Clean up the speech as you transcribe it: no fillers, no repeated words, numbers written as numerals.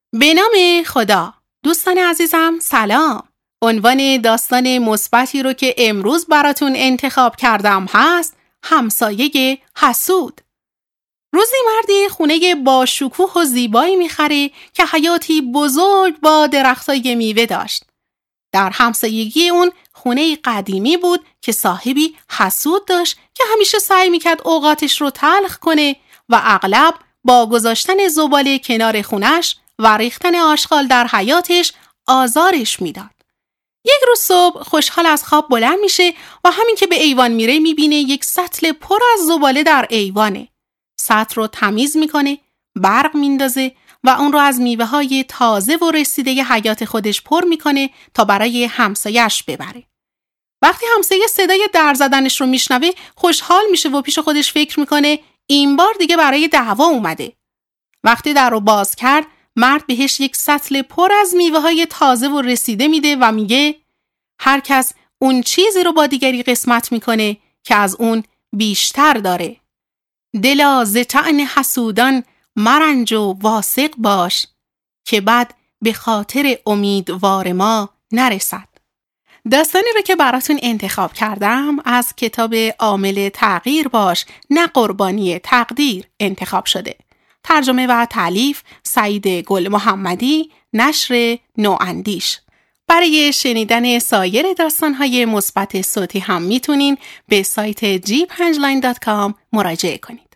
به نام خدا. دوستان عزیزم سلام. عنوان داستان مثبتی رو که امروز براتون انتخاب کردم هست همسایه حسود. روزی مردی خونه با شکوه و زیبایی میخره که حیاتی بزرگ با درختای میوه داشت. در همسایگی اون خونه قدیمی بود که صاحبی حسود داشت که همیشه سعی میکرد اوقاتش رو تلخ کنه و اغلب با گذاشتن زباله کنار خونش و ریختن آشغال در حیاتش آزارش میداد. یک روز صبح خوشحال از خواب بلند میشه و همین که به ایوان میره میبینه یک سطل پر از زباله در ایوانه. سطل رو تمیز میکنه، برق میندازه و اون رو از میوه های تازه و رسیده حیات خودش پر میکنه تا برای همسایه‌اش ببره. وقتی همسایه صدای در زدنش رو میشنوه خوشحال میشه و پیش خودش فکر میکنه این بار دیگه برای دعوا اومده. وقتی در رو باز کرد مرد بهش یک سطل پر از میوه های تازه و رسیده میده و میگه هر کس اون چیزی رو با دیگری قسمت میکنه که از اون بیشتر داره. دلا ز طعن حسودان مرنج و واثق باش که بد به خاطر امیدوار ما نرسد. داستانی رو که براتون انتخاب کردم از کتاب عامل تغییر باش نه قربانی تقدیر انتخاب شده. ترجمه و تالیف سعید گل محمدی، نشر نواندیش. برای شنیدن سایر داستان‌های مثبت صوتی هم میتونین به سایت g5line.com مراجعه کنید.